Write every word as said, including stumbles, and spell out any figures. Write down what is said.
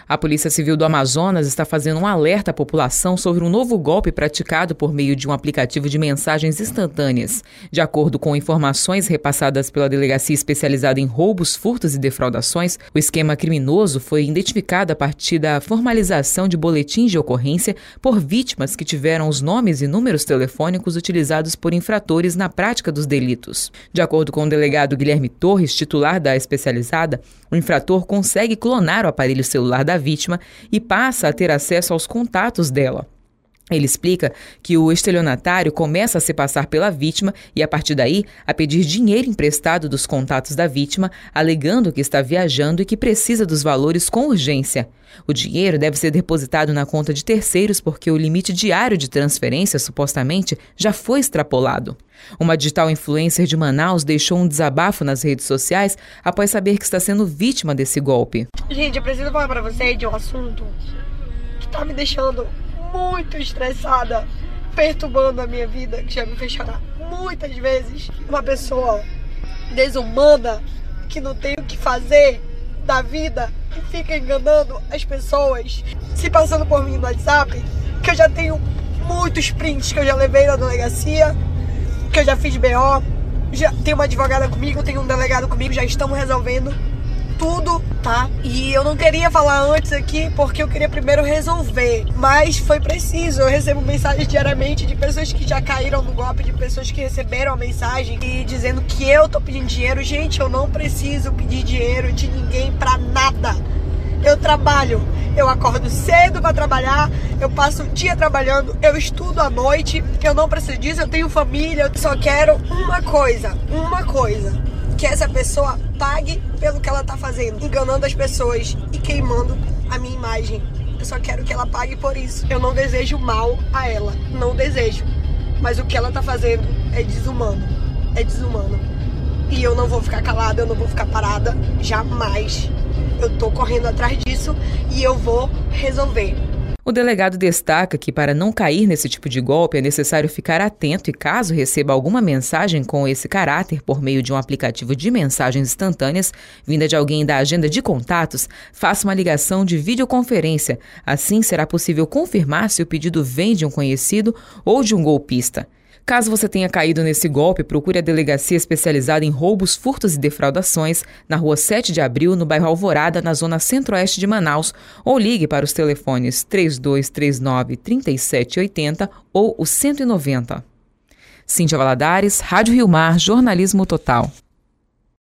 A Polícia Civil do Amazonas está fazendo um alerta à população sobre um novo golpe praticado por meio de um aplicativo de mensagens instantâneas. De acordo com informações repassadas pela Delegacia Especializada em Roubos, Furtos e Defraudações, o esquema criminoso foi identificado a partir da formalização de boletins de ocorrência por vítimas que tiveram os nomes e números telefônicos utilizados por infratores na prática dos delitos. De acordo com o delegado Guilherme Torres, titular da especializada, o infrator consegue clonar o aparelho celular da vítima e passa a ter acesso aos contatos dela. Ele explica que o estelionatário começa a se passar pela vítima e, a partir daí, a pedir dinheiro emprestado dos contatos da vítima, alegando que está viajando e que precisa dos valores com urgência. O dinheiro deve ser depositado na conta de terceiros porque o limite diário de transferência, supostamente, já foi extrapolado. Uma digital influencer de Manaus deixou um desabafo nas redes sociais após saber que está sendo vítima desse golpe. Gente, eu preciso falar pra vocês de um assunto que tá me deixando muito estressada, perturbando a minha vida, que já me fez chorar muitas vezes. Uma pessoa desumana, que não tem o que fazer da vida e fica enganando as pessoas, se passando por mim no WhatsApp, que eu já tenho muitos prints que eu já levei na delegacia, que eu já fiz B O, já tem uma advogada comigo, tem um delegado comigo, já estamos resolvendo tudo, tá? E eu não queria falar antes aqui porque eu queria primeiro resolver, mas foi preciso. Eu recebo mensagens diariamente de pessoas que já caíram no golpe, de pessoas que receberam a mensagem e dizendo que eu tô pedindo dinheiro. Gente, eu não preciso pedir dinheiro de ninguém pra nada. Eu trabalho, eu acordo cedo pra trabalhar, eu passo o dia trabalhando, eu estudo à noite, eu não preciso disso, eu tenho família, eu só quero uma coisa, uma coisa. Que essa pessoa pague pelo que ela tá fazendo, enganando as pessoas e queimando a minha imagem. Eu só quero que ela pague por isso. Eu não desejo mal a ela, não desejo. Mas o que ela tá fazendo é desumano, é desumano. E eu não vou ficar calada, eu não vou ficar parada, jamais. Eu tô correndo atrás disso e eu vou resolver. O delegado destaca que, para não cair nesse tipo de golpe, é necessário ficar atento e, caso receba alguma mensagem com esse caráter por meio de um aplicativo de mensagens instantâneas, vinda de alguém da agenda de contatos, faça uma ligação de videoconferência. Assim, será possível confirmar se o pedido vem de um conhecido ou de um golpista. Caso você tenha caído nesse golpe, procure a Delegacia Especializada em Roubos, Furtos e Defraudações, na rua sete de abril, no bairro Alvorada, na zona centro-oeste de Manaus, ou ligue para os telefones três dois três nove, três sete oito zero ou o cento e noventa. Cíntia Valadares, Rádio Rio Mar, Jornalismo Total.